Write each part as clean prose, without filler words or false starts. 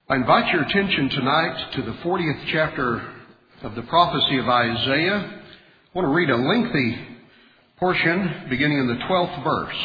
I invite your attention tonight to the 40th chapter of the prophecy of Isaiah. I want to read a lengthy portion beginning in the 12th verse.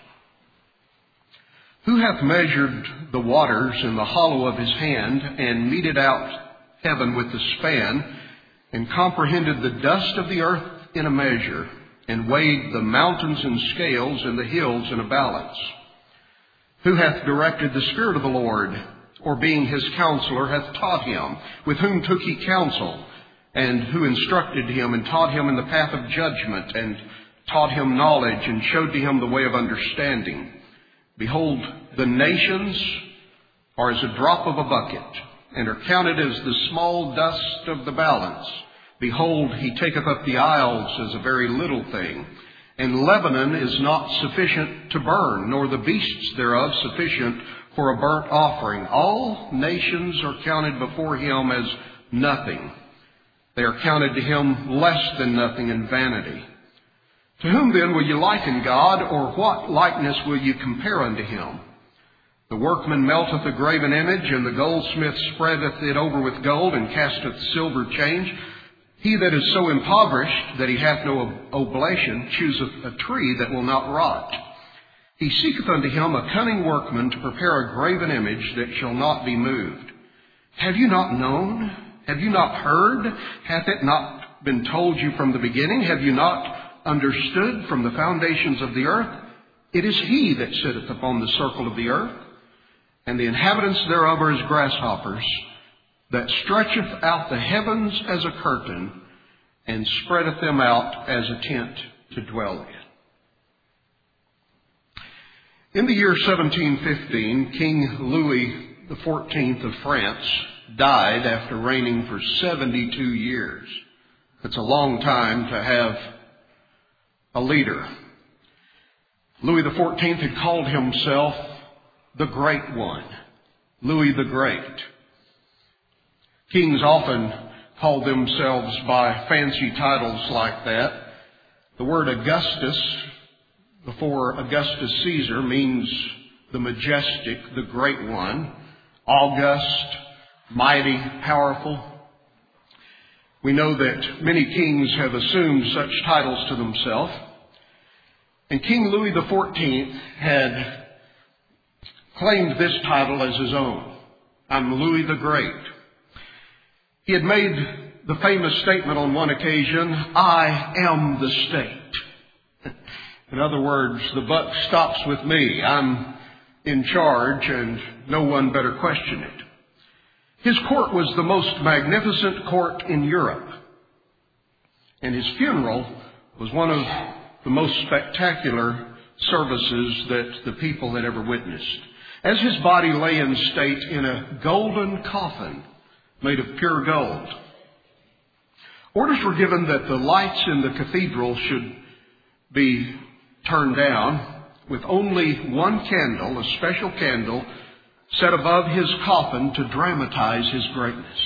Who hath measured the waters in the hollow of his hand, and meted out heaven with the span, and comprehended the dust of the earth in a measure, and weighed the mountains in scales and the hills in a balance? Who hath directed the Spirit of the Lord, or being his counselor hath taught him? With whom took he counsel, and who instructed him, and taught him in the path of judgment, and taught him knowledge, and showed to him the way of understanding? Behold, the nations are as a drop of a bucket, and are counted as the small dust of the balance. Behold, he taketh up the isles as a very little thing. And Lebanon is not sufficient to burn, nor the beasts thereof sufficient for a burnt offering. All nations are counted before him as nothing. They are counted to him less than nothing in vanity. To whom then will you liken God, or what likeness will you compare unto him? The workman melteth a graven image, and the goldsmith spreadeth it over with gold, and casteth silver change. He that is so impoverished that he hath no oblation chooseth a tree that will not rot. He seeketh unto him a cunning workman to prepare a graven image that shall not be moved. Have you not known? Have you not heard? Hath it not been told you from the beginning? Have you not understood from the foundations of the earth? It is he that sitteth upon the circle of the earth, and the inhabitants thereof are as grasshoppers, that stretcheth out the heavens as a curtain, and spreadeth them out as a tent to dwell in. In the year 1715, King Louis XIV of France died after reigning for 72 years. It's a long time to have a leader. Louis XIV had called himself the Great One, Louis the Great. Kings often call themselves by fancy titles like that. The word Augustus before Augustus Caesar means the majestic, the great one. August, mighty, powerful. We know that many kings have assumed such titles to themselves. And King Louis XIV had claimed this title as his own. I'm Louis the Great. He had made the famous statement on one occasion, I am the state. In other words, the buck stops with me. I'm in charge and no one better question it. His court was the most magnificent court in Europe. And his funeral was one of the most spectacular services that the people had ever witnessed. As his body lay in state in a golden coffin made of pure gold, orders were given that the lights in the cathedral should be turned down, with only one candle, a special candle, set above his coffin to dramatize his greatness.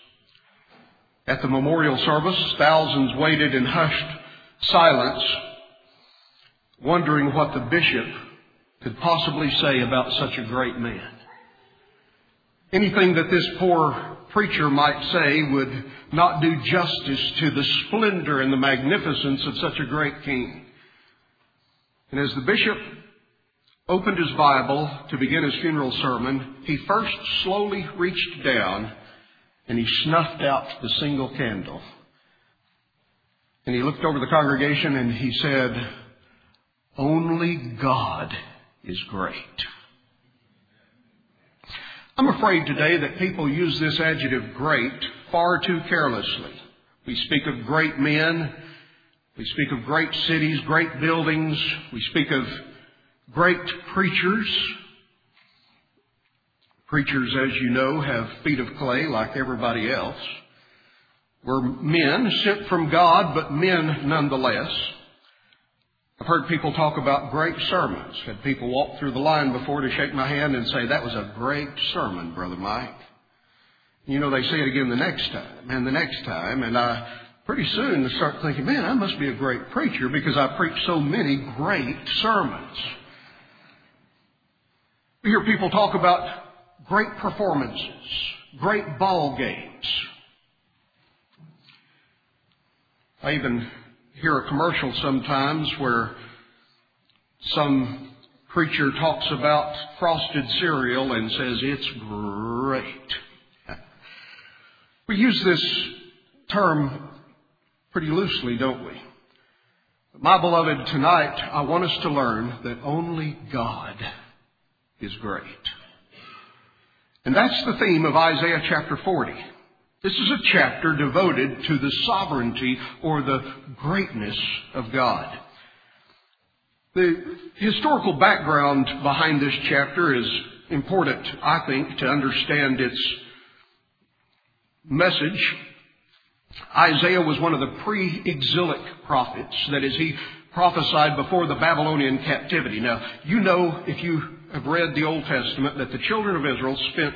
At the memorial service, thousands waited in hushed silence, wondering what the bishop could possibly say about such a great man. Anything that this poor preacher might say would not do justice to the splendor and the magnificence of such a great king. And as the bishop opened his Bible to begin his funeral sermon, he first slowly reached down and he snuffed out the single candle. And he looked over the congregation and he said, only God is great. I'm afraid today that people use this adjective great far too carelessly. We speak of great men. We speak of great cities, great buildings. We speak of great preachers. Preachers, as you know, have feet of clay like everybody else. We're men sent from God, but men nonetheless. I've heard people talk about great sermons. Had people walk through the line before to shake my hand and say, that was a great sermon, Brother Mike. You know, they say it again the next time and the next time. And I pretty soon start thinking, man, I must be a great preacher because I preach so many great sermons. We hear people talk about great performances, great ball games. I even hear a commercial sometimes where some preacher talks about frosted cereal and says it's great. We use this term pretty loosely, don't we? My beloved, tonight I want us to learn that only God is great. And that's the theme of Isaiah chapter 40. This is a chapter devoted to the sovereignty or the greatness of God. The historical background behind this chapter is important, I think, to understand its message. Isaiah was one of the pre-exilic prophets. That is, he prophesied before the Babylonian captivity. Now, you know, if you have read the Old Testament, that the children of Israel spent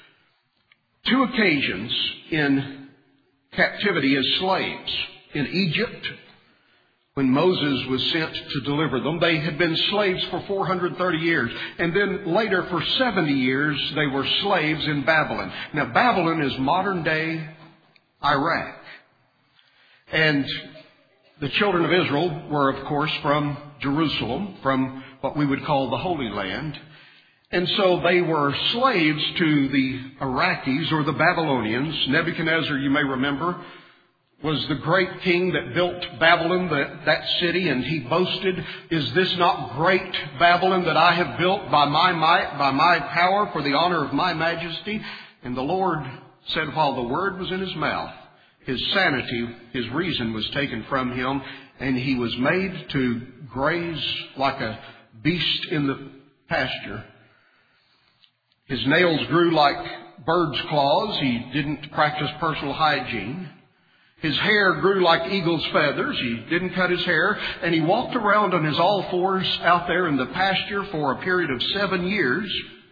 2 occasions in captivity as slaves. In Egypt, when Moses was sent to deliver them, they had been slaves for 430 years. And then later, for 70 years, they were slaves in Babylon. Now, Babylon is modern-day Iraq. And the children of Israel were, of course, from Jerusalem, from what we would call the Holy Land. And so they were slaves to the Iraqis or the Babylonians. Nebuchadnezzar, you may remember, was the great king that built Babylon, that city, and he boasted, "Is this not great Babylon that I have built by my might, by my power, for the honor of my majesty?" And the Lord said while the word was in his mouth, his sanity, his reason was taken from him, and he was made to graze like a beast in the pasture. His nails grew like birds' claws. He didn't practice personal hygiene. His hair grew like eagle's feathers. He didn't cut his hair. And he walked around on his all fours out there in the pasture for a period of 7 years.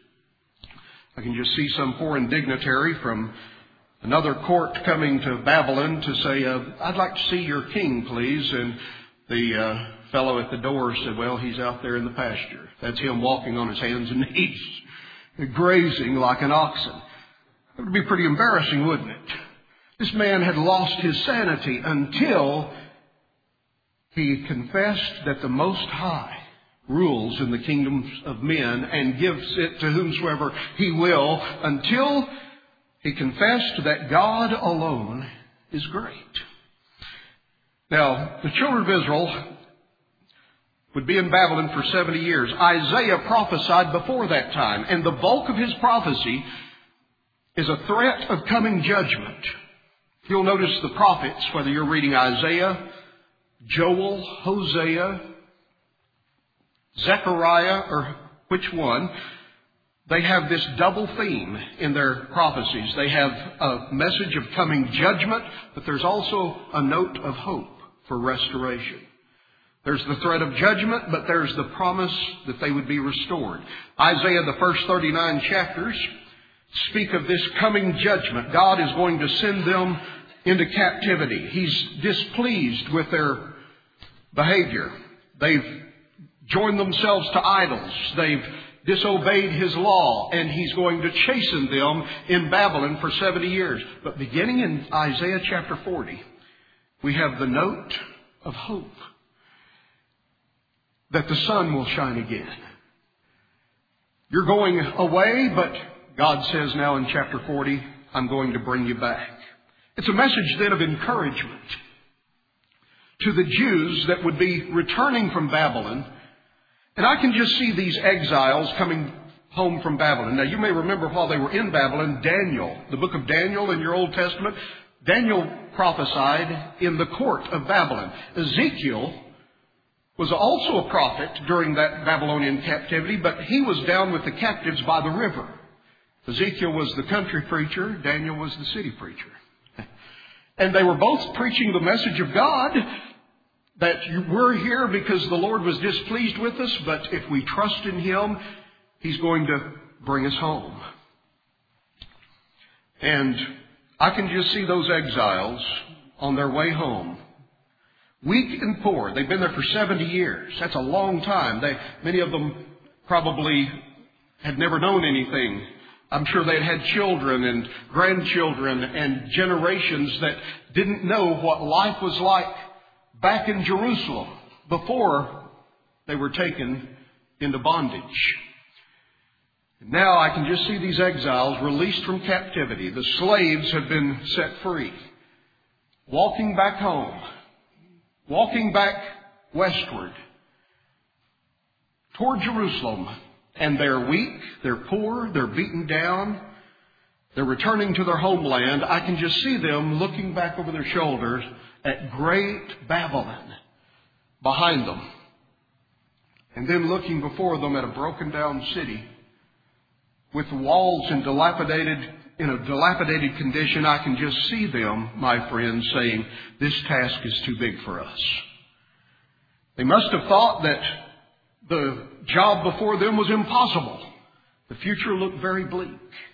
I can just see some foreign dignitary from another court coming to Babylon to say, "I'd like to see your king, please." And the fellow at the door said, "Well, he's out there in the pasture." That's him walking on his hands and knees, grazing like an oxen. It would be pretty embarrassing, wouldn't it? This man had lost his sanity until he confessed that the Most High rules in the kingdoms of men and gives it to whomsoever he will, until he confessed that God alone is great. Now, the children of Israel would be in Babylon for 70 years. Isaiah prophesied before that time, and the bulk of his prophecy is a threat of coming judgment. You'll notice the prophets, whether you're reading Isaiah, Joel, Hosea, Zechariah, or which one, they have this double theme in their prophecies. They have a message of coming judgment, but there's also a note of hope for restoration. There's the threat of judgment, but there's the promise that they would be restored. Isaiah, the first 39 chapters, speak of this coming judgment. God is going to send them into captivity. He's displeased with their behavior. They've joined themselves to idols. They've disobeyed his law, and he's going to chasten them in Babylon for 70 years. But beginning in Isaiah chapter 40, we have the note of hope that the sun will shine again. You're going away, but God says now in chapter 40, I'm going to bring you back. It's a message then of encouragement to the Jews that would be returning from Babylon. And I can just see these exiles coming home from Babylon. Now, you may remember while they were in Babylon, Daniel, the book of Daniel in your Old Testament, Daniel prophesied in the court of Babylon. Ezekiel was also a prophet during that Babylonian captivity, but he was down with the captives by the river. Ezekiel was the country preacher. Daniel was the city preacher. And they were both preaching the message of God, that we're here because the Lord was displeased with us, but if we trust in him, he's going to bring us home. And I can just see those exiles on their way home, weak and poor. They've been there for 70 years. That's a long time. Many of them probably had never known anything I'm sure they'd had children and grandchildren and generations that didn't know what life was like back in Jerusalem before they were taken into bondage. Now I can just see these exiles released from captivity. The slaves have been set free, walking back home, walking back westward toward Jerusalem. And they're weak, they're poor, they're beaten down, they're returning to their homeland. I can just see them looking back over their shoulders at great Babylon behind them. And then looking before them at a broken down city with walls in a dilapidated condition. I can just see them, my friends, saying, this task is too big for us. They must have thought that the job before them was impossible. The future looked very bleak.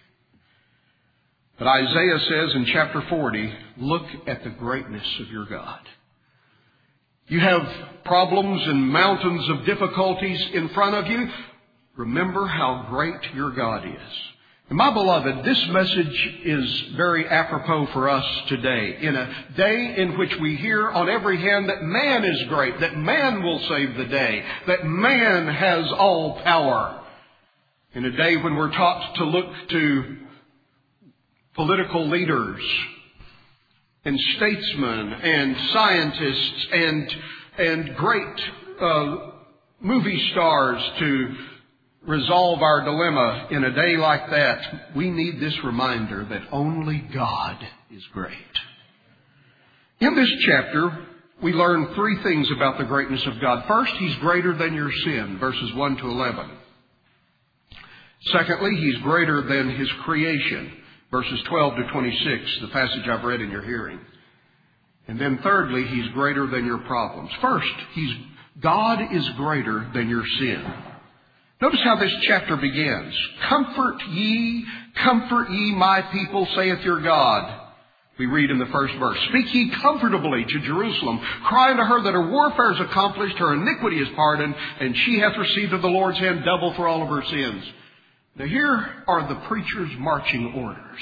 But Isaiah says in chapter 40, look at the greatness of your God. You have problems and mountains of difficulties in front of you. Remember how great your God is. And my beloved, this message is very apropos for us today. In a day in which we hear on every hand that man is great, that man will save the day, that man has all power. In a day when we're taught to look to political leaders and statesmen and scientists and great movie stars to resolve our dilemma. In a day like that, we need this reminder that only God is great. In this chapter, we learn three things about the greatness of God. First, He's greater than your sin, verses 1 to 11. Secondly, He's greater than His creation, verses 12 to 26, the passage I've read in your hearing. And then thirdly, He's greater than your problems. First, God is greater than your sin. Notice how this chapter begins. Comfort ye, my people, saith your God. We read in the first verse. Speak ye comfortably to Jerusalem. Cry unto her that her warfare is accomplished, her iniquity is pardoned, and she hath received of the Lord's hand double for all of her sins. Now here are the preacher's marching orders.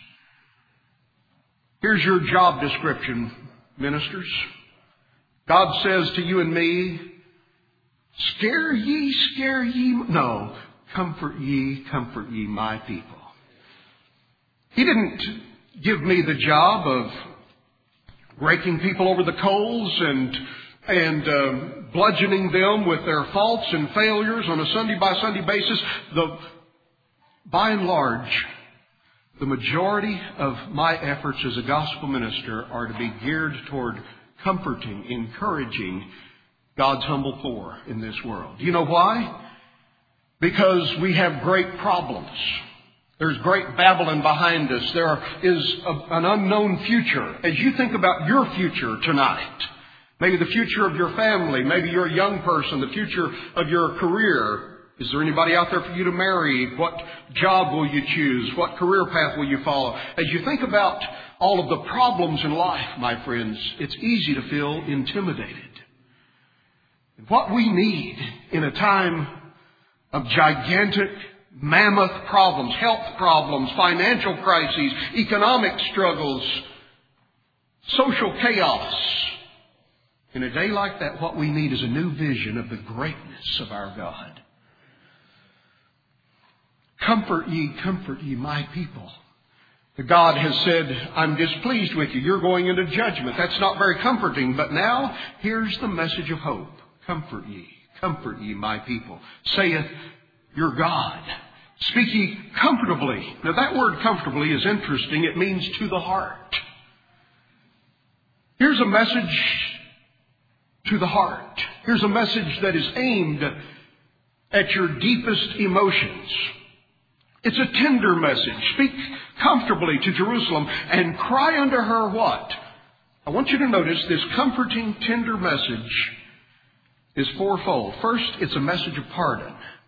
Here's your job description, ministers. God says to you and me, scare ye, no, comfort ye, my people. He didn't give me the job of raking people over the coals and bludgeoning them with their faults and failures on a Sunday by Sunday basis. By and large, the majority of my efforts as a gospel minister are to be geared toward comforting, encouraging God's humble poor in this world. Do you know why? Because we have great problems. There's great Babylon behind us. There is an unknown future. As you think about your future tonight, maybe the future of your family, maybe you're a young person, the future of your career. Is there anybody out there for you to marry? What job will you choose? What career path will you follow? As you think about all of the problems in life, my friends, it's easy to feel intimidated. What we need in a time of gigantic, mammoth problems, health problems, financial crises, economic struggles, social chaos. In a day like that, what we need is a new vision of the greatness of our God. Comfort ye, my people. God has said, I'm displeased with you. You're going into judgment. That's not very comforting. But now, here's the message of hope. Comfort ye, my people, saith your God. Speak ye comfortably. Now that word comfortably is interesting. It means to the heart. Here's a message to the heart. Here's a message that is aimed at your deepest emotions. It's a tender message. Speak comfortably to Jerusalem and cry unto her what? I want you to notice this comforting, tender message is fourfold. First, it's a message of pardon.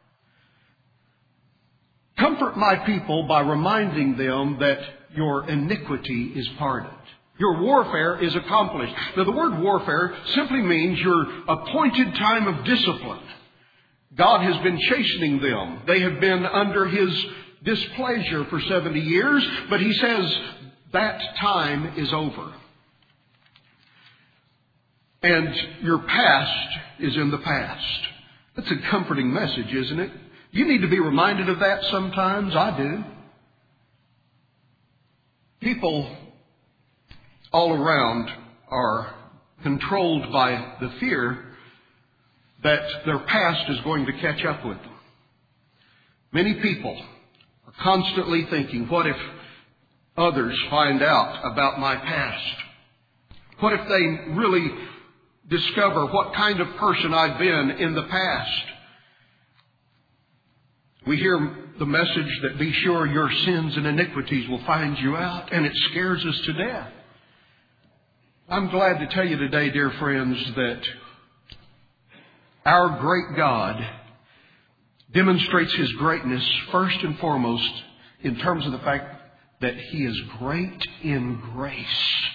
Comfort my people by reminding them that your iniquity is pardoned. Your warfare is accomplished. Now, the word warfare simply means your appointed time of discipline. God has been chastening them. They have been under His displeasure for 70 years, but he says that time is over. And your past is in the past. That's a comforting message, isn't it? You need to be reminded of that sometimes. I do. People all around are controlled by the fear that their past is going to catch up with them. Many people are constantly thinking, what if others find out about my past? What if they really discover what kind of person I've been in the past? We hear the message that be sure your sins and iniquities will find you out, and it scares us to death. I'm glad to tell you today, dear friends, that our great God demonstrates His greatness first and foremost in terms of the fact that He is great in grace.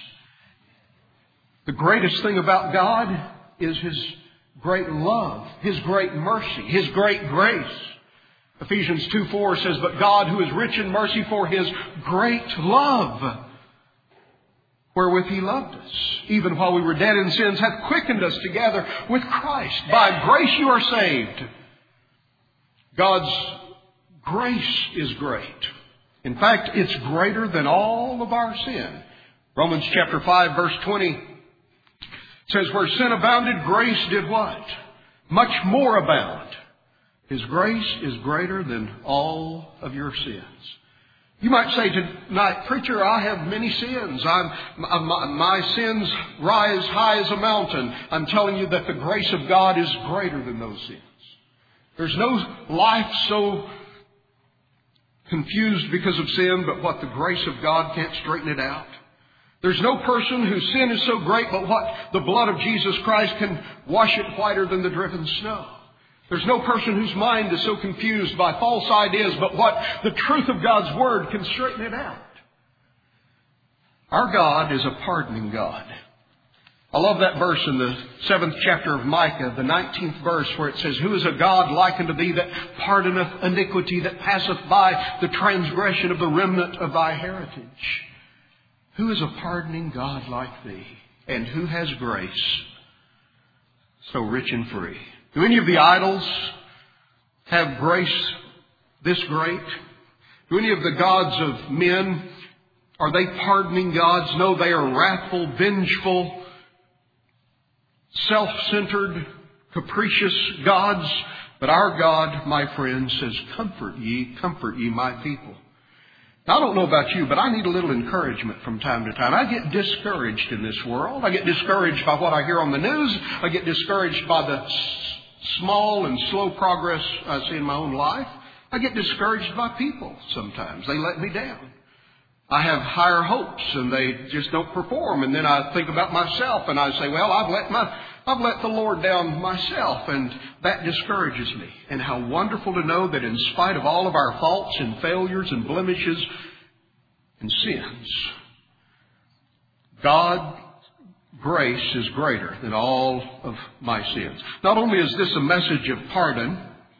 The greatest thing about God is His great love, His great mercy, His great grace. Ephesians 2:4 says, but God, who is rich in mercy for His great love, wherewith He loved us, even while we were dead in sins, hath quickened us together with Christ. By grace you are saved. God's grace is great. In fact, it's greater than all of our sin. Romans chapter 5, verse 20 says, where sin abounded, grace did what? Much more abound. His grace is greater than all of your sins. You might say tonight, preacher, I have many sins. My sins rise high as a mountain. I'm telling you that the grace of God is greater than those sins. There's no life so confused because of sin, but what the grace of God can't straighten it out. There's no person whose sin is so great, but what the blood of Jesus Christ can wash it whiter than the driven snow. There's no person whose mind is so confused by false ideas, but what the truth of God's Word can straighten it out. Our God is a pardoning God. I love that verse in the 7th chapter of Micah, the 19th verse, where it says, who is a God like unto thee that pardoneth iniquity, that passeth by the transgression of the remnant of thy heritage? Who is a pardoning God like thee, and who has grace so rich and free? Do any of the idols have grace this great? Do any of the gods of men, are they pardoning gods? No, they are wrathful, vengeful, self-centered, capricious gods. But our God, my friend, says, comfort ye, my people. Now, I don't know about you, but I need a little encouragement from time to time. I get discouraged in this world. I get discouraged by what I hear on the news. I get discouraged by the small and slow progress I see in my own life. I get discouraged by people sometimes. They let me down. I have higher hopes and they just don't perform. And then I think about myself and I say, well, I've let the Lord down myself, and that discourages me. And how wonderful to know that in spite of all of our faults and failures and blemishes and sins, God's grace is greater than all of my sins. Not only is this a message of pardon,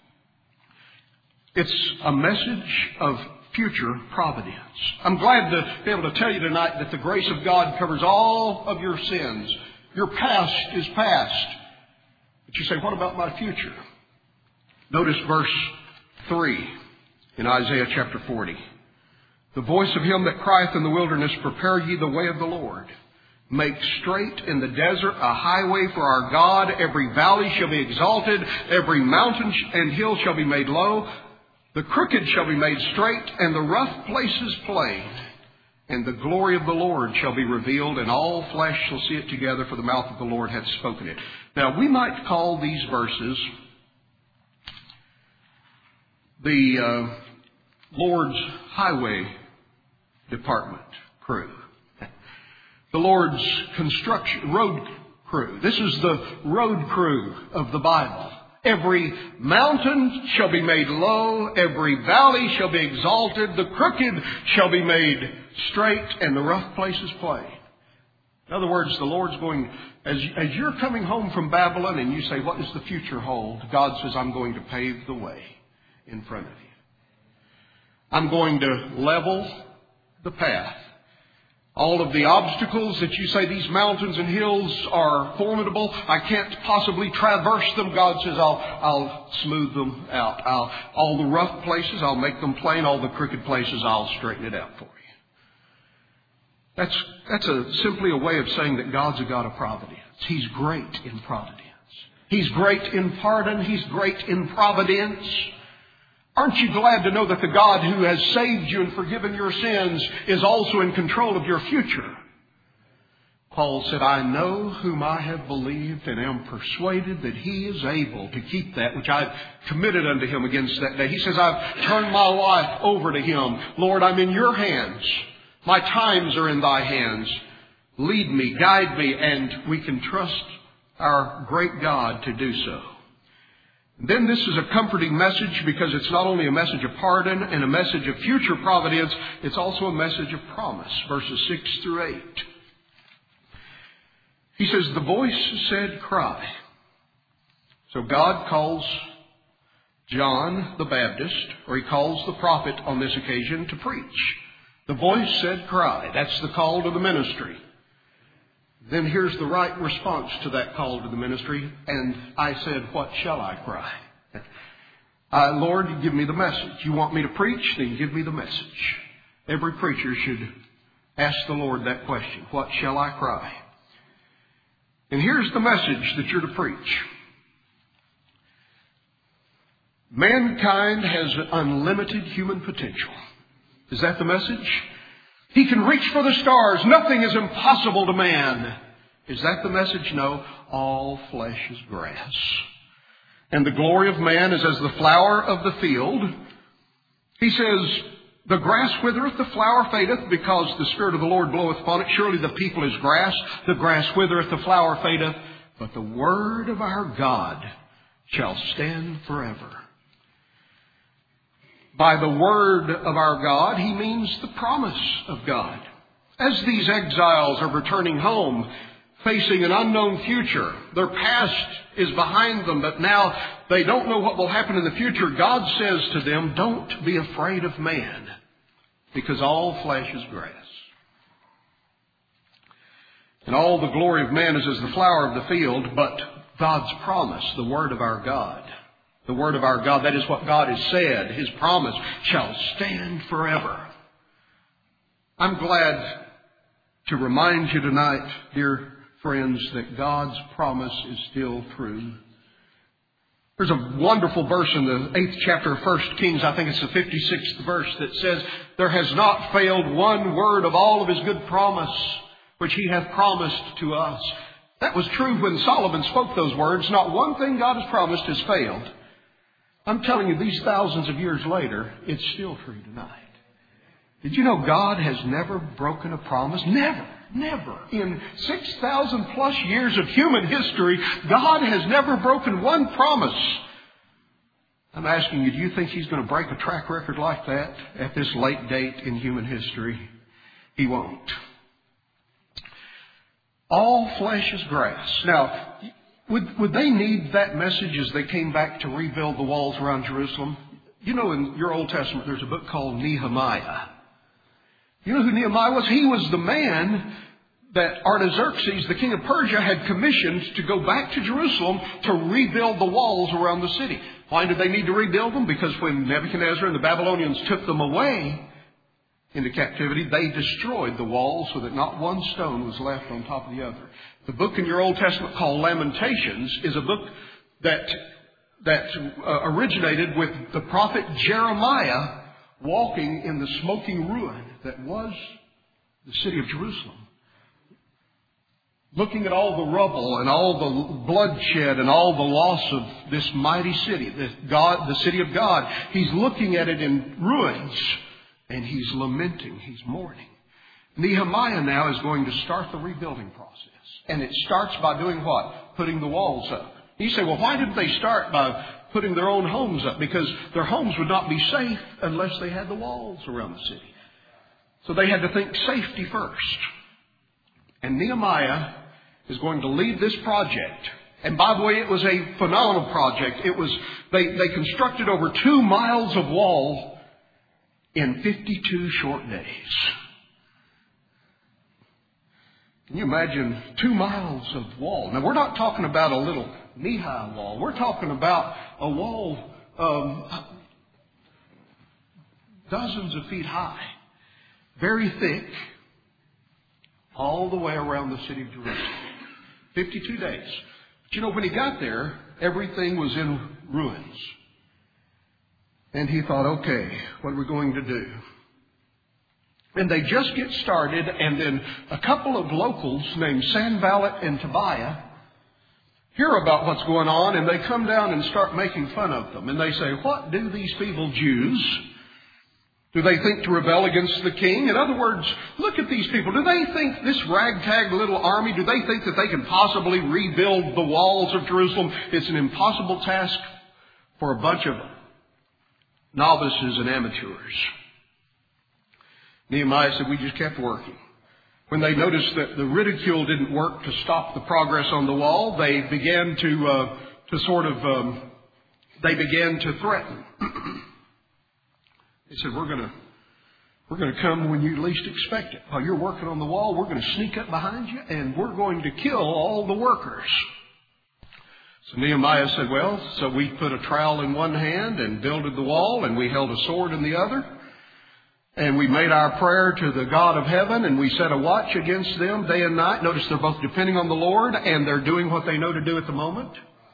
it's a message of future providence. I'm glad to be able to tell you tonight that the grace of God covers all of your sins. Your past is past. But you say, what about my future? Notice verse 3 in Isaiah chapter 40. The voice of him that crieth in the wilderness, prepare ye the way of the Lord. Make straight in the desert a highway for our God. Every valley shall be exalted. Every mountain and hill shall be made low. The crooked shall be made straight, and the rough places plain. And the glory of the Lord shall be revealed, and all flesh shall see it together, for the mouth of the Lord hath spoken it. Now, we might call these verses the Lord's highway department crew. The Lord's construction road crew. This is the road crew of the Bible. Every mountain shall be made low. Every valley shall be exalted. The crooked shall be made straight, and the rough places plain. In other words, the Lord's going, as you're coming home from Babylon and you say, what does the future hold? God says, I'm going to pave the way in front of you. I'm going to level the path. All of the obstacles that you say these mountains and hills are formidable, I can't possibly traverse them. God says, I'll smooth them out. All the rough places, I'll make them plain. All the crooked places, I'll straighten it out for you. That's simply a way of saying that God's a God of providence. He's great in providence. He's great in pardon. He's great in providence. Aren't you glad to know that the God who has saved you and forgiven your sins is also in control of your future? Paul said, I know whom I have believed and am persuaded that He is able to keep that which I've committed unto Him against that day. He says, I've turned my life over to Him. Lord, I'm in your hands. My times are in thy hands. Lead me, guide me, and we can trust our great God to do so. Then this is a comforting message because it's not only a message of pardon and a message of future providence, it's also a message of promise. Verses 6 through 8. He says, the voice said, cry. So God calls John the Baptist, or He calls the prophet on this occasion to preach. The voice said, cry. That's the call to the ministry. Then here's the right response to that call to the ministry. And I said, what shall I cry? Lord, you give me the message. You want me to preach? Then give me the message. Every preacher should ask the Lord that question. What shall I cry? And here's the message that you're to preach. Mankind has unlimited human potential. Is that the message? He can reach for the stars. Nothing is impossible to man. Is that the message? No. All flesh is grass. And the glory of man is as the flower of the field. He says, the grass withereth, the flower fadeth, because the Spirit of the Lord bloweth upon it. Surely the people is grass. The grass withereth, the flower fadeth. But the word of our God shall stand forever. By the word of our God, He means the promise of God. As these exiles are returning home, facing an unknown future, their past is behind them, but now they don't know what will happen in the future. God says to them, don't be afraid of man, because all flesh is grass. And all the glory of man is as the flower of the field, but God's promise, the word of our God, the word of our God, that is what God has said. His promise shall stand forever. I'm glad to remind you tonight, dear friends, that God's promise is still true. There's a wonderful verse in the 8th chapter of 1 Kings, I think it's the 56th verse, that says, there has not failed one word of all of His good promise, which He hath promised to us. That was true when Solomon spoke those words. Not one thing God has promised has failed. I'm telling you, these thousands of years later, it's still true tonight. Did you know God has never broken a promise? Never. Never. In 6,000 plus years of human history, God has never broken one promise. I'm asking you, do you think He's going to break a track record like that at this late date in human history? He won't. All flesh is grass. Now, would they need that message as they came back to rebuild the walls around Jerusalem? You know, in your Old Testament, there's a book called Nehemiah. You know who Nehemiah was? He was the man that Artaxerxes, the king of Persia, had commissioned to go back to Jerusalem to rebuild the walls around the city. Why did they need to rebuild them? Because when Nebuchadnezzar and the Babylonians took them away into captivity, they destroyed the walls so that not one stone was left on top of the other. The book in your Old Testament called Lamentations is a book that originated with the prophet Jeremiah walking in the smoking ruin that was the city of Jerusalem. Looking at all the rubble and all the bloodshed and all the loss of this mighty city, the city of God. He's looking at it in ruins and he's lamenting, he's mourning. Nehemiah now is going to start the rebuilding process. And it starts by doing what? Putting the walls up. You say, well, why didn't they start by putting their own homes up? Because their homes would not be safe unless they had the walls around the city. So they had to think safety first. And Nehemiah is going to lead this project. And by the way, it was a phenomenal project. It was they constructed over 2 miles of wall in 52 short days. Can you imagine 2 miles of wall? Now, we're not talking about a little knee-high wall. We're talking about a wall dozens of feet high, very thick, all the way around the city of Jerusalem. 52 days. But you know, when he got there, everything was in ruins. And he thought, okay, what are we going to do? And they just get started, and then a couple of locals named Sanballat and Tobiah hear about what's going on, and they come down and start making fun of them. And they say, what do these feeble Jews? Do they think to rebel against the king? In other words, look at these people. Do they think this ragtag little army, do they think that they can possibly rebuild the walls of Jerusalem? It's an impossible task for a bunch of novices and amateurs. Nehemiah said, we just kept working. When they noticed that the ridicule didn't work to stop the progress on the wall, they began to threaten. They said, we're going to come when you least expect it. While you're working on the wall, we're going to sneak up behind you, and we're going to kill all the workers. So Nehemiah said, well, so we put a trowel in one hand and builded the wall, and we held a sword in the other. And we made our prayer to the God of heaven, and we set a watch against them day and night. Notice they're both depending on the Lord, and they're doing what they know to do at the moment.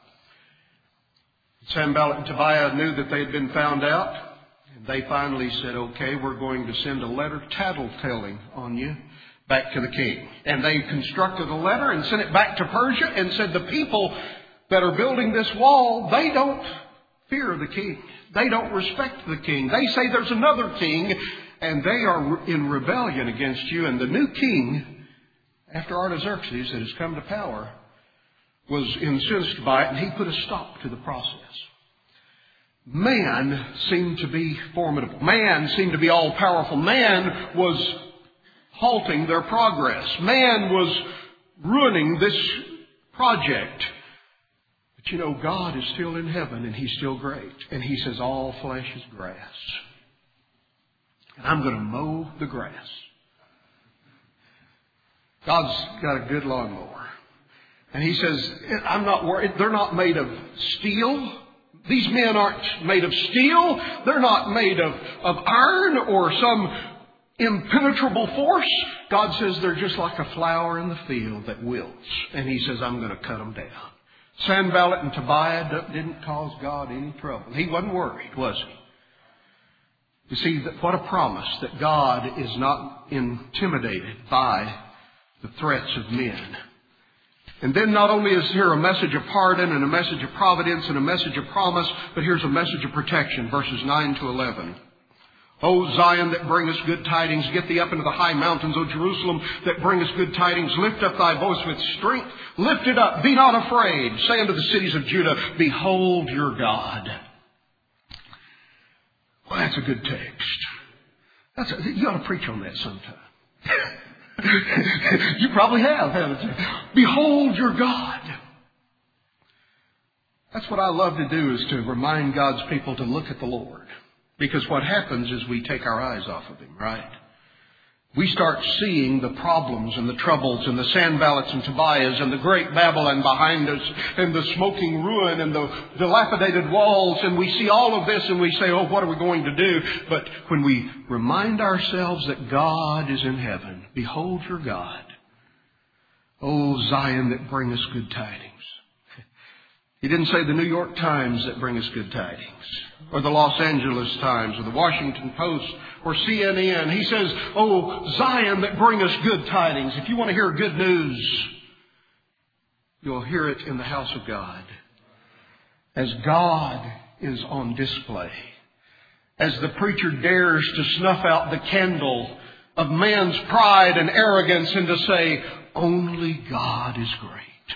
Sanballat and Tobiah knew that they had been found out. And they finally said, okay, we're going to send a letter tattletelling on you back to the king. And they constructed a letter and sent it back to Persia and said, the people that are building this wall, they don't fear the king. They don't respect the king. They say there's another king, and they are in rebellion against you. And the new king, after Artaxerxes, that has come to power, was incensed by it, and he put a stop to the process. Man seemed to be formidable. Man seemed to be all-powerful. Man was halting their progress. Man was ruining this project. But you know, God is still in heaven, and He's still great. And He says, all flesh is grass. And I'm going to mow the grass. God's got a good lawnmower. And He says, I'm not worried. They're not made of steel. These men aren't made of steel. They're not made of iron or some impenetrable force. God says they're just like a flower in the field that wilts. And He says, I'm going to cut them down. Sanballat and Tobiah didn't cause God any trouble. He wasn't worried, was he? You see, what a promise that God is not intimidated by the threats of men. And then not only is here a message of pardon and a message of providence and a message of promise, but here's a message of protection, verses 9 to 11. O Zion, that bringest good tidings, get thee up into the high mountains. O Jerusalem, that bringest good tidings, lift up thy voice with strength. Lift it up, be not afraid. Say unto the cities of Judah, behold your God. Well, that's a good text. You ought to preach on that sometime. You probably have, haven't you? Behold your God. That's what I love to do, is to remind God's people to look at the Lord. Because what happens is we take our eyes off of Him, right? We start seeing the problems and the troubles and the Sanballats and Tobiahs and the great Babylon behind us and the smoking ruin and the dilapidated walls. And we see all of this and we say, oh, what are we going to do? But when we remind ourselves that God is in heaven, behold your God. O Zion, that bring us good tidings. He didn't say the New York Times that bring us good tidings, or the Los Angeles Times, or the Washington Post, or CNN. He says, oh, Zion, that bring us good tidings. If you want to hear good news, you'll hear it in the house of God. As God is on display, as the preacher dares to snuff out the candle of man's pride and arrogance and to say, only God is great.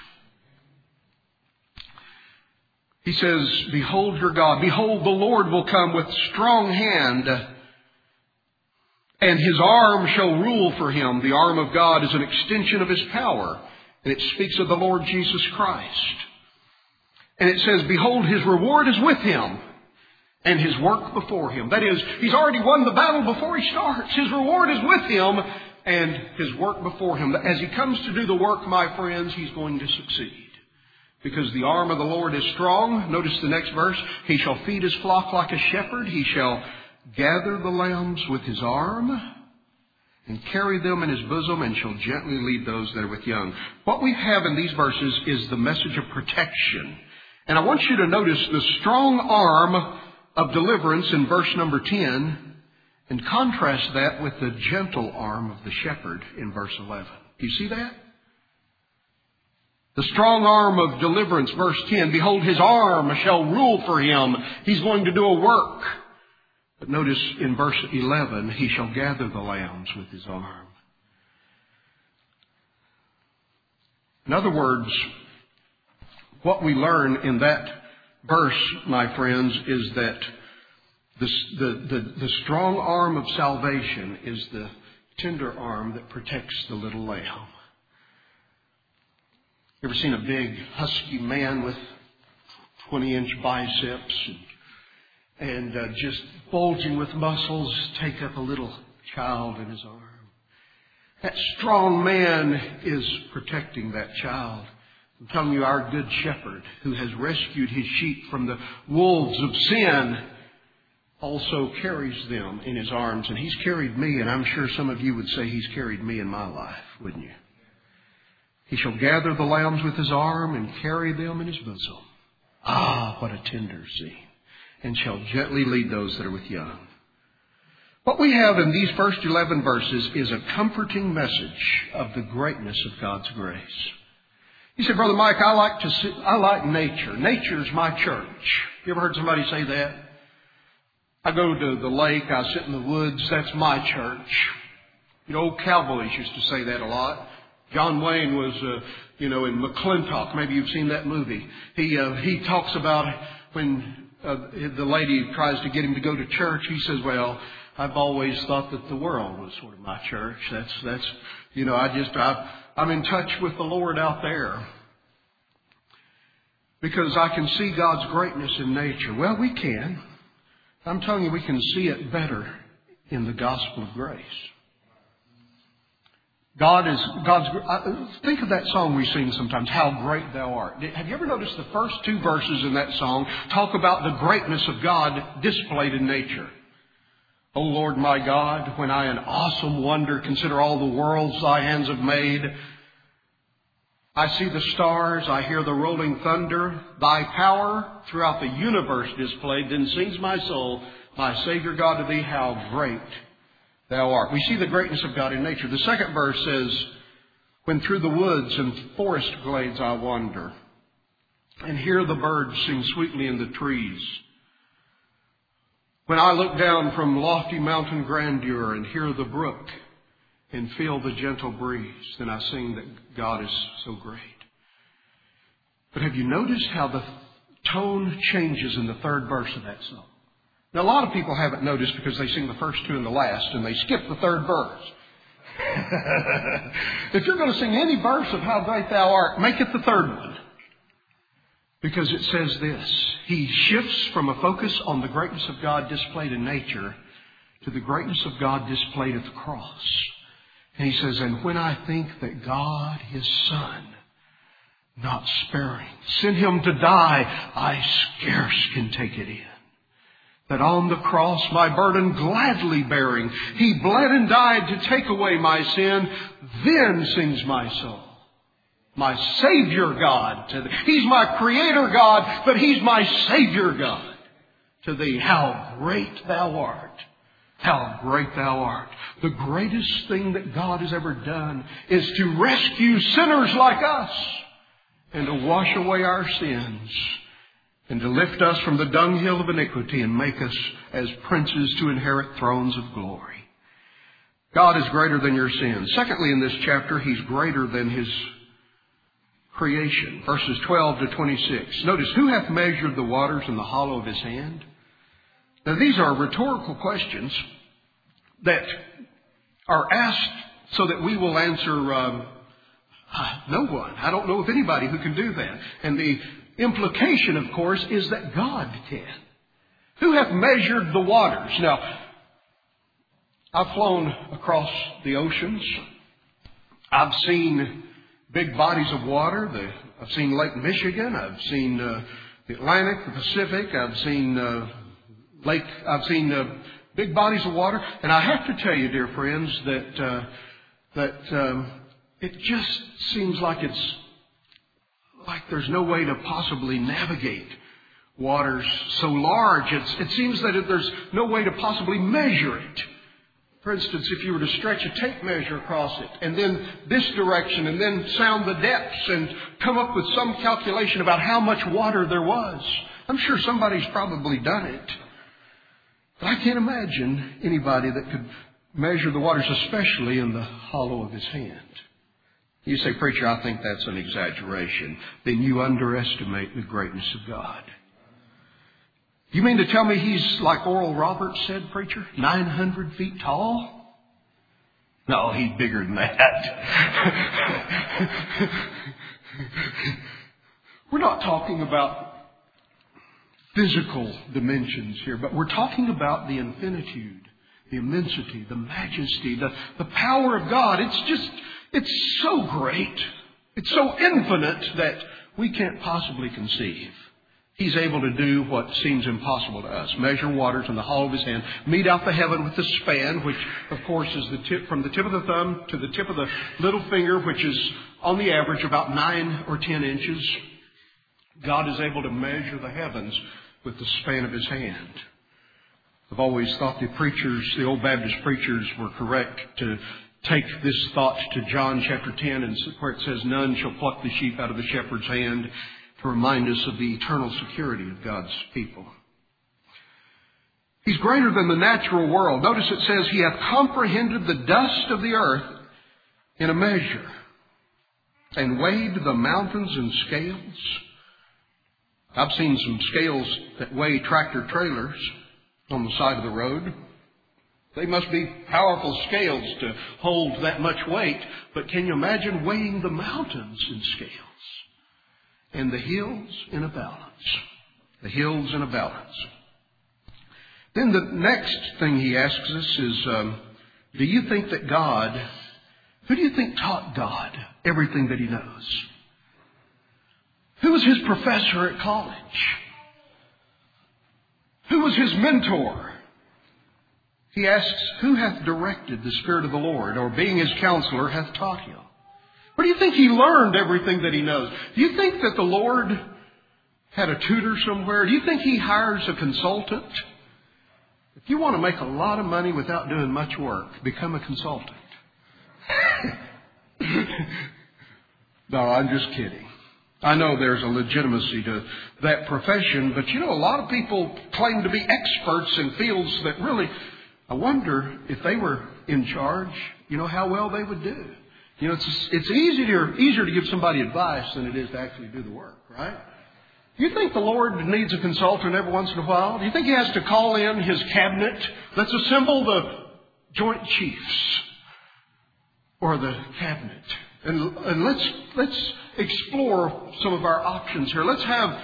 He says, behold your God. Behold, the Lord will come with strong hand, and His arm shall rule for Him. The arm of God is an extension of His power, and it speaks of the Lord Jesus Christ. And it says, behold, His reward is with Him, and his work before him. That is, he's already won the battle before he starts. His reward is with him and his work before him. As he comes to do the work, my friends, he's going to succeed. Because the arm of the Lord is strong. Notice the next verse. He shall feed his flock like a shepherd. He shall gather the lambs with his arm and carry them in his bosom, and shall gently lead those that are with young. What we have in these verses is the message of protection. And I want you to notice the strong arm of deliverance in verse number 10, and contrast that with the gentle arm of the shepherd in verse 11. Do you see that? The strong arm of deliverance, verse 10, behold, his arm shall rule for him. He's going to do a work. But notice in verse 11, he shall gather the lambs with his arm. In other words, what we learn in that verse, my friends, is that the strong arm of salvation is the tender arm that protects the little lamb. You ever seen a big, husky man with 20-inch biceps and just bulging with muscles take up a little child in his arm? That strong man is protecting that child. I'm telling you, our good shepherd, who has rescued his sheep from the wolves of sin, also carries them in his arms. And he's carried me, and I'm sure some of you would say he's carried me in my life, wouldn't you? He shall gather the lambs with his arm and carry them in his bosom. Ah, what a tender scene. And shall gently lead those that are with young. What we have in these first 11 verses is a comforting message of the greatness of God's grace. You said, Brother Mike, I like nature. Nature's my church. You ever heard somebody say that? I go to the lake, I sit in the woods, that's my church. You know, old cowboys used to say that a lot. John Wayne was, in McClintock. Maybe you've seen that movie. He talks about when the lady tries to get him to go to church. He says, well, I've always thought that the world was sort of my church. I'm in touch with the Lord out there. Because I can see God's greatness in nature. Well, we can. I'm telling you, we can see it better in the gospel of grace. Think of that song we sing sometimes, How Great Thou Art. Have you ever noticed the first two verses in that song talk about the greatness of God displayed in nature? O Lord my God, when I in awesome wonder consider all the worlds thy hands have made, I see the stars, I hear the rolling thunder, thy power throughout the universe displayed, then sings my soul, my Savior God, to thee, how great thou art. We see the greatness of God in nature. The second verse says, when through the woods and forest glades I wander, and hear the birds sing sweetly in the trees. When I look down from lofty mountain grandeur and hear the brook and feel the gentle breeze, then I sing that God is so great. But have you noticed how the tone changes in the third verse of that song? Now, a lot of people haven't noticed because they sing the first two and the last, and they skip the third verse. If you're going to sing any verse of how great thou art, make it the third one. Because it says this. He shifts from a focus on the greatness of God displayed in nature to the greatness of God displayed at the cross. And he says, and when I think that God, his Son, not sparing, sent him to die, I scarce can take it in. That on the cross, my burden gladly bearing, he bled and died to take away my sin. Then sings my soul, my Savior God to thee. He's my Creator God, but he's my Savior God to thee. How great thou art. How great thou art. The greatest thing that God has ever done is to rescue sinners like us and to wash away our sins and to lift us from the dunghill of iniquity and make us as princes to inherit thrones of glory. God is greater than your sins. Secondly, in this chapter, he's greater than his creation. Verses 12 to 26. Notice, who hath measured the waters in the hollow of his hand? Now, these are rhetorical questions that are asked so that we will answer, no one. I don't know of anybody who can do that. And the implication, of course, is that God can. Who hath measured the waters? Now, I've flown across the oceans. I've seen big bodies of water. I've seen Lake Michigan. I've seen the Atlantic, the Pacific. I've seen big bodies of water. And I have to tell you, dear friends, that it just seems like there's no way to possibly navigate waters so large. It seems that there's no way to possibly measure it. For instance, if you were to stretch a tape measure across it, and then this direction, and then sound the depths, and come up with some calculation about how much water there was. I'm sure somebody's probably done it. But I can't imagine anybody that could measure the waters, especially in the hollow of his hand. You say, preacher, I think that's an exaggeration. Then you underestimate the greatness of God. You mean to tell me he's like Oral Roberts said, preacher, 900 feet tall? No, he's bigger than that. We're not talking about physical dimensions here, but we're talking about the infinitude, the immensity, the majesty, the power of God. It's so great. It's so infinite that we can't possibly conceive. He's able to do what seems impossible to us. Measure waters in the hollow of his hand. Mete out the heaven with the span, which of course is from the tip of the thumb to the tip of the little finger, which is on the average about 9 or 10 inches. God is able to measure the heavens with the span of his hand. I've always thought the old Baptist preachers were correct to take this thought to John chapter 10, and where it says, none shall pluck the sheep out of the shepherd's hand, to remind us of the eternal security of God's people. He's greater than the natural world. Notice it says, he hath comprehended the dust of the earth in a measure, and weighed the mountains in scales. I've seen some scales that weigh tractor trailers on the side of the road. They must be powerful scales to hold that much weight. But can you imagine weighing the mountains in scales? And the hills in a balance. The hills in a balance. Then the next thing he asks us is, do you think that who do you think taught God everything that he knows? Who was his professor at college? Who was his mentor? He asks, who hath directed the Spirit of the Lord, or being his counselor, hath taught him? Where do you think he learned everything that he knows? Do you think that the Lord had a tutor somewhere? Do you think he hires a consultant? If you want to make a lot of money without doing much work, become a consultant. No, I'm just kidding. I know there's a legitimacy to that profession, but a lot of people claim to be experts in fields that really, I wonder if they were in charge, how well they would do. It's easier to give somebody advice than it is to actually do the work, right? Do you think the Lord needs a consultant every once in a while? Do you think he has to call in his cabinet? Let's assemble the Joint Chiefs or the cabinet. And let's explore some of our options here. Let's have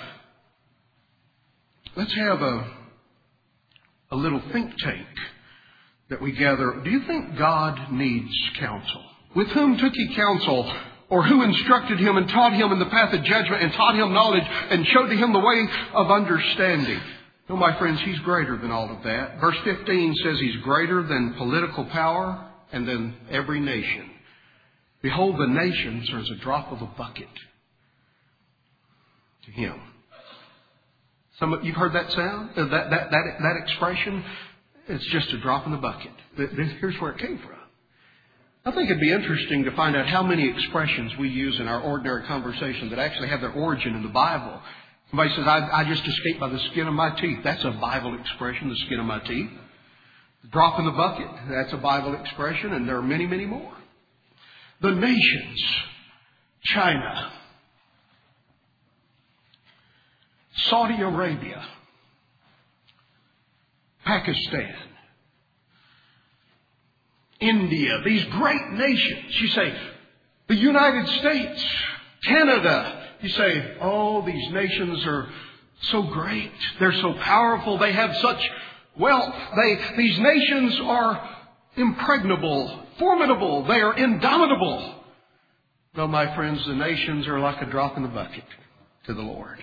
a little think tank that we gather. Do you think God needs counsel? With whom took he counsel, or who instructed him and taught him in the path of judgment and taught him knowledge and showed to him the way of understanding? No, my friends, he's greater than all of that. Verse 15 says he's greater than political power and than every nation. Behold, the nations are as a drop of a bucket to him. You've heard that sound? That expression? It's just a drop in the bucket. Here's where it came from. I think it'd be interesting to find out how many expressions we use in our ordinary conversation that actually have their origin in the Bible. Somebody says, I just escaped by the skin of my teeth. That's a Bible expression, the skin of my teeth. The drop in the bucket, that's a Bible expression, and there are many, many more. The nations, China, Saudi Arabia, Pakistan, India, these great nations. You say, the United States, Canada. You say, oh, these nations are so great. They're so powerful. They have such wealth. These nations are impregnable, formidable. They are indomitable. No, my friends, the nations are like a drop in the bucket to the Lord.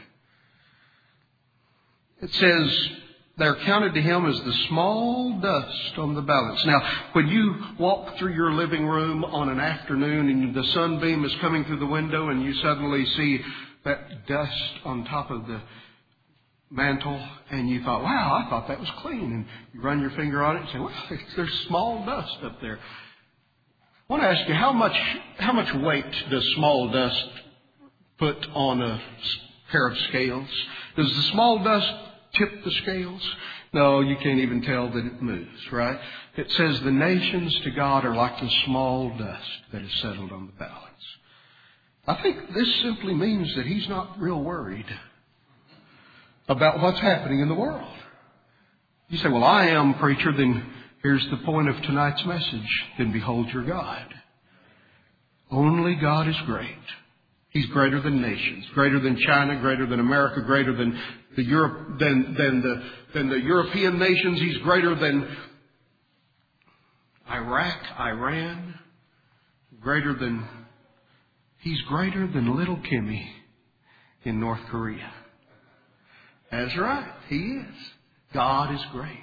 It says they're counted to Him as the small dust on the balance. Now, when you walk through your living room on an afternoon and the sunbeam is coming through the window and you suddenly see that dust on top of the mantle and you thought, wow, I thought that was clean. And you run your finger on it and say, well, there's small dust up there. I want to ask you, how much weight does small dust put on a pair of scales? Does the small dust tip the scales? No, you can't even tell that it moves, right? It says the nations to God are like the small dust that is settled on the balance. I think this simply means that He's not real worried about what's happening in the world. You say, well, I am, preacher. Then here's the point of tonight's message. Then behold your God. Only God is great. He's greater than nations, greater than China, greater than America, greater than the European nations. He's greater than Iraq, Iran, He's greater than little Kimmy in North Korea. That's right. He is. God is great.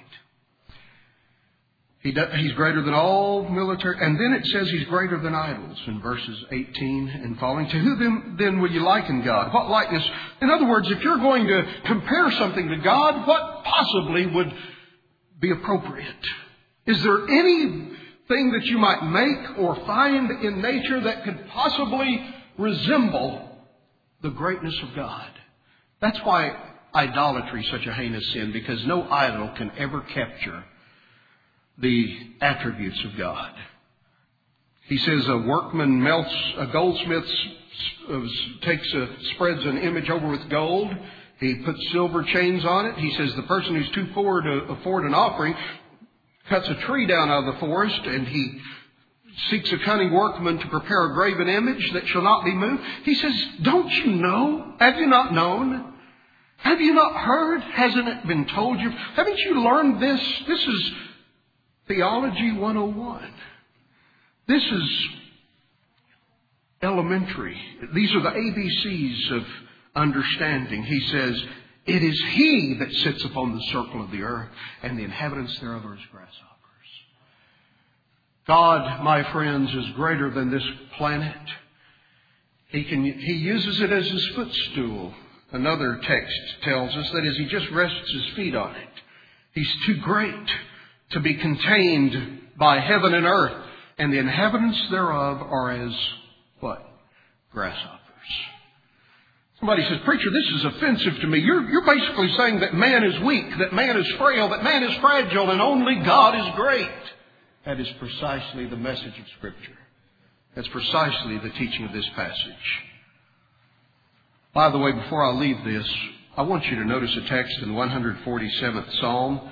He's greater than all military. And then it says He's greater than idols in verses 18 and following. To who then will you liken God? What likeness? In other words, if you're going to compare something to God, what possibly would be appropriate? Is there anything that you might make or find in nature that could possibly resemble the greatness of God? That's why idolatry is such a heinous sin, because no idol can ever capture the attributes of God. He says a goldsmith spreads an image over with gold. He puts silver chains on it. He says the person who's too poor to afford an offering cuts a tree down out of the forest, and he seeks a cunning workman to prepare a graven image that shall not be moved. He says, don't you know? Have you not known? Have you not heard? Hasn't it been told you? Haven't you learned this? This is Theology 101. This is elementary. These are the ABCs of understanding. He says, it is He that sits upon the circle of the earth, and the inhabitants thereof are as grasshoppers. God, my friends, is greater than this planet. He uses it as His footstool. Another text tells us that as He just rests His feet on it, He's too great to be contained by heaven and earth, and the inhabitants thereof are as what? Grasshoppers. Somebody says, preacher, this is offensive to me. You're basically saying that man is weak, that man is frail, that man is fragile, and only God is great. That is precisely the message of Scripture. That's precisely the teaching of this passage. By the way, before I leave this, I want you to notice a text in the 147th Psalm.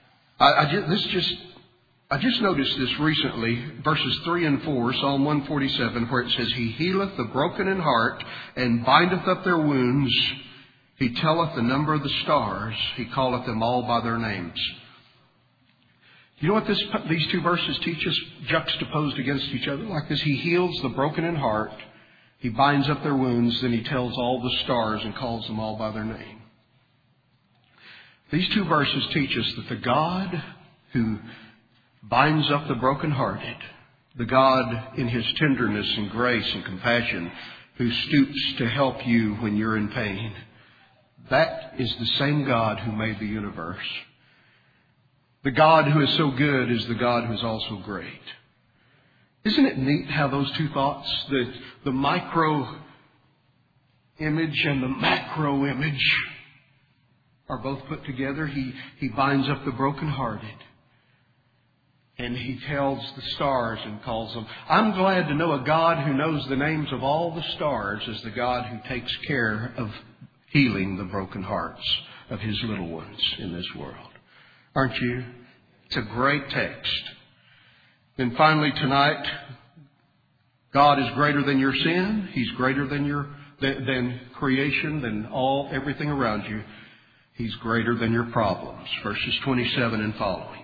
I just noticed this recently, verses 3 and 4, Psalm 147, where it says, He healeth the broken in heart, and bindeth up their wounds. He telleth the number of the stars. He calleth them all by their names. You know what these two verses teach us, juxtaposed against each other like this? He heals the broken in heart. He binds up their wounds. Then He tells all the stars and calls them all by their name. These two verses teach us that the God who binds up the brokenhearted, the God in His tenderness and grace and compassion who stoops to help you when you're in pain, that is the same God who made the universe. The God who is so good is the God who is also great. Isn't it neat how those two thoughts, the micro image and the macro image, are both put together? He binds up the brokenhearted, and He tells the stars and calls them. I'm glad to know a God who knows the names of all the stars as the God who takes care of healing the broken hearts of His little ones in this world. Aren't you? It's a great text. Then finally tonight, God is greater than your sin. He's greater than creation, than everything around you. He's greater than your problems. Verses 27 and following.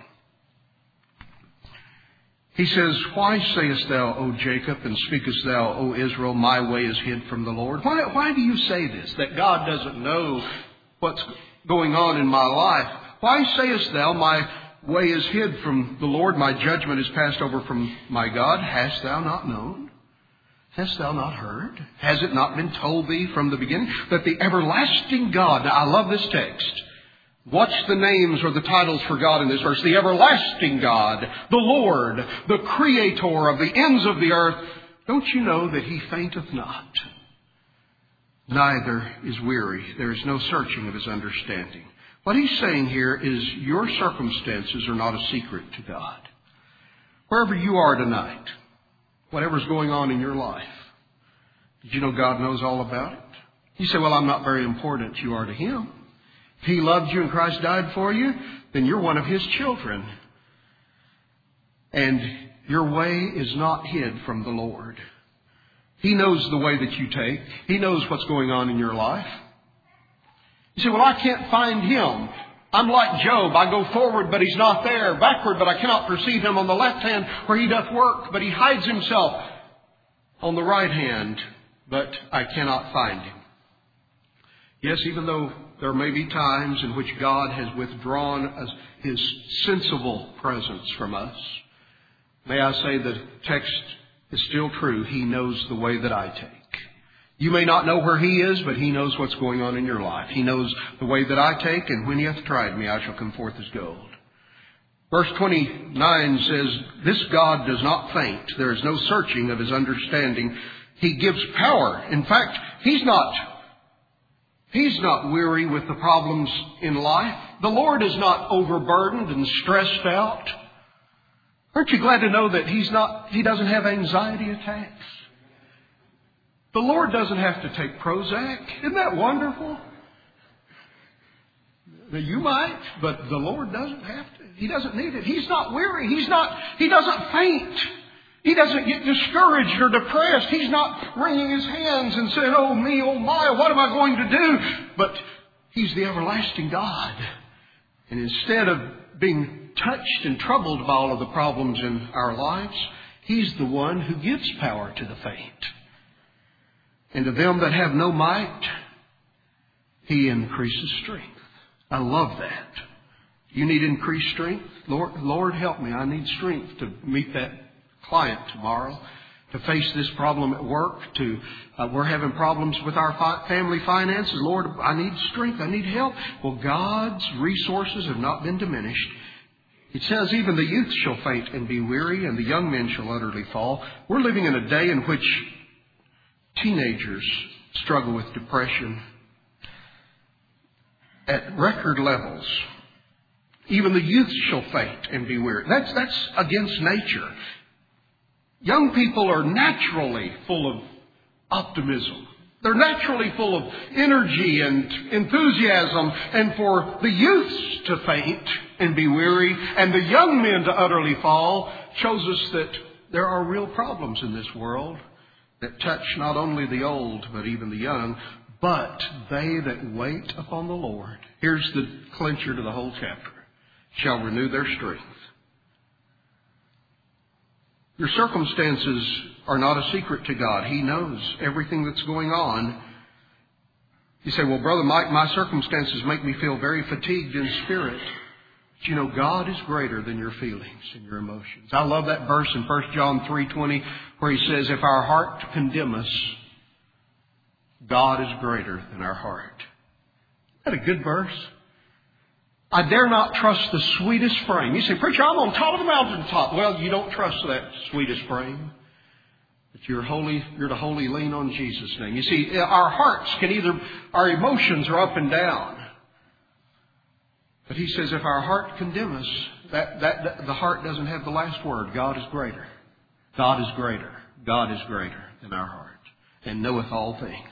He says, why sayest thou, O Jacob, and speakest thou, O Israel, my way is hid from the Lord? Why do you say this, that God doesn't know what's going on in my life? Why sayest thou, my way is hid from the Lord, my judgment is passed over from my God? Hast thou not known? Hast thou not heard? Has it not been told thee from the beginning that the everlasting God... Now, I love this text. Watch the names or the titles for God in this verse. The everlasting God, the Lord, the Creator of the ends of the earth. Don't you know that He fainteth not? Neither is weary. There is no searching of His understanding. What He's saying here is your circumstances are not a secret to God. Wherever you are tonight, whatever's going on in your life, did you know God knows all about it? You say, well, I'm not very important. You are to Him. If He loved you and Christ died for you, then you're one of His children. And your way is not hid from the Lord. He knows the way that you take. He knows what's going on in your life. You say, well, I can't find Him. I'm like Job. I go forward, but He's not there. Backward, but I cannot perceive Him. On the left hand, where He doth work, but He hides Himself. On the right hand, but I cannot find Him. Yes, even though there may be times in which God has withdrawn His sensible presence from us, may I say the text is still true. He knows the way that I take. You may not know where He is, but He knows what's going on in your life. He knows the way that I take, and when He hath tried me, I shall come forth as gold. Verse 29 says, this God does not faint. There is no searching of His understanding. He gives power. In fact, He's not weary with the problems in life. The Lord is not overburdened and stressed out. Aren't you glad to know that He doesn't have anxiety attacks? The Lord doesn't have to take Prozac. Isn't that wonderful? You might, but the Lord doesn't have to. He doesn't need it. He's not weary. He doesn't faint. He doesn't get discouraged or depressed. He's not wringing His hands and saying, oh me, oh my, what am I going to do? But He's the everlasting God. And instead of being touched and troubled by all of the problems in our lives, He's the one who gives power to the faint. And to them that have no might, He increases strength. I love that. You need increased strength? Lord, help me. I need strength to meet that client tomorrow, to face this problem at work, we're having problems with our family finances. Lord, I need strength. I need help. Well, God's resources have not been diminished. It says even the youth shall faint and be weary, and the young men shall utterly fall. We're living in a day in which teenagers struggle with depression at record levels. Even the youth shall faint and be weary. That's against nature. Young people are naturally full of optimism. They're naturally full of energy and enthusiasm. And for the youths to faint and be weary and the young men to utterly fall shows us that there are real problems in this world that touch not only the old but even the young. But they that wait upon the Lord, here's the clincher to the whole chapter, shall renew their strength. Your circumstances are not a secret to God. He knows everything that's going on. You say, well, Brother Mike, my circumstances make me feel very fatigued in spirit. But you know, God is greater than your feelings and your emotions. I love that verse in 1 John 3:20 where He says, if our heart condemn us, God is greater than our heart. Isn't that a good verse? I dare not trust the sweetest frame. You say, preacher, I'm on top of the mountaintop. Well, you don't trust that sweetest frame. But you're to wholly lean on Jesus' name. You see, our hearts our emotions are up and down. But He says, if our heart condemn us, that the heart doesn't have the last word. God is greater. God is greater. God is greater than our heart, and knoweth all things.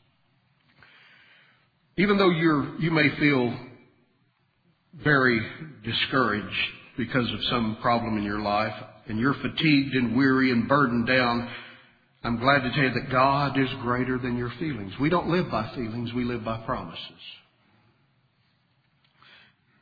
Even though you may feel very discouraged because of some problem in your life, and you're fatigued and weary and burdened down, I'm glad to tell you that God is greater than your feelings. We don't live by feelings, we live by promises.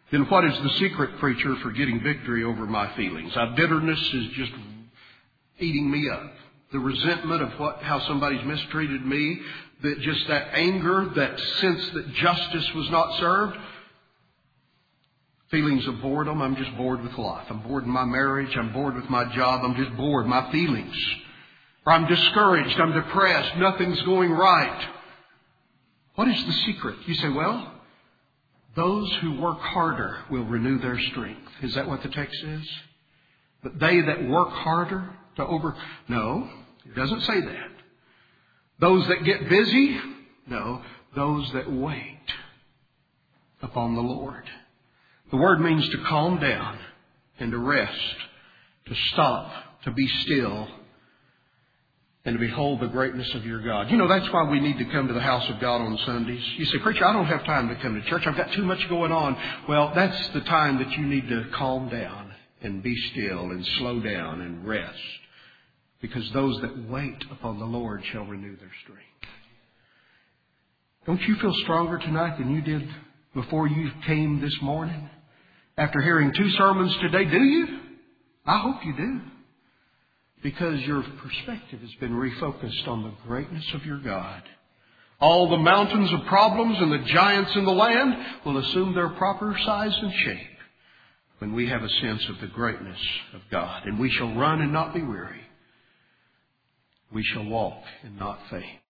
Then what is the secret, preacher, for getting victory over my feelings? Bitterness is just eating me up. The resentment of how somebody's mistreated me, that anger, that sense that justice was not served. Feelings of boredom. I'm just bored with life. I'm bored in my marriage. I'm bored with my job. I'm just bored. My feelings. Or I'm discouraged. I'm depressed. Nothing's going right. What is the secret? You say, well, those who work harder will renew their strength. Is that what the text says? But they that work harder No, it doesn't say that. Those that get busy? No, those that wait upon the Lord. The word means to calm down and to rest, to stop, to be still, and to behold the greatness of your God. You know, that's why we need to come to the house of God on Sundays. You say, preacher, I don't have time to come to church. I've got too much going on. Well, that's the time that you need to calm down and be still and slow down and rest. Because those that wait upon the Lord shall renew their strength. Don't you feel stronger tonight than you did before you came this morning? After hearing 2 sermons today, do you? I hope you do. Because your perspective has been refocused on the greatness of your God. All the mountains of problems and the giants in the land will assume their proper size and shape when we have a sense of the greatness of God. And we shall run and not be weary. We shall walk and not faint.